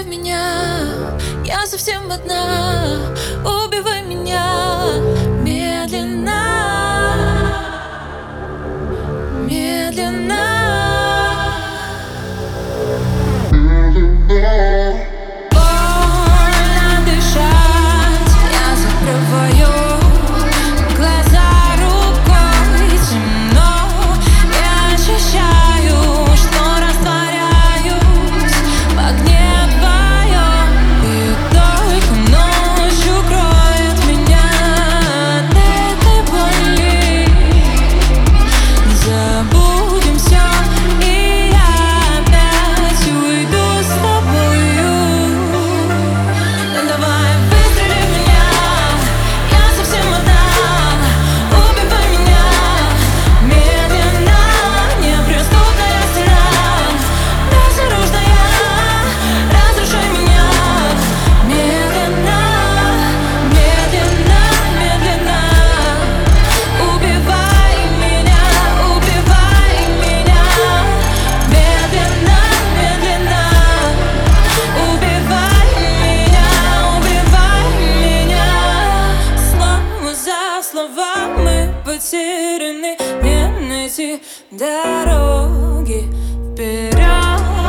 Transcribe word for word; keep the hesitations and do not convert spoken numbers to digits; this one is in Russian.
меня, я совсем одна. Убивай меня медленно, медленно. Больно дышать, я закрываю глаза рукой, темно. Я ощущаю, что растворяюсь в огне твоем, и только ночь укроет меня от этой боли. Забудем все, и я опять уйду с тобою. Давай выстрели в меня, я совсем одна. Убивай меня медленно, неприступная стена, безоружная. Разрушай меня медленно, медленно, медленно. Убивай меня, убивай меня медленно, медленно. Убивай меня, убивай меня. Слово за словом мы потеряны, не найти дороги вперед.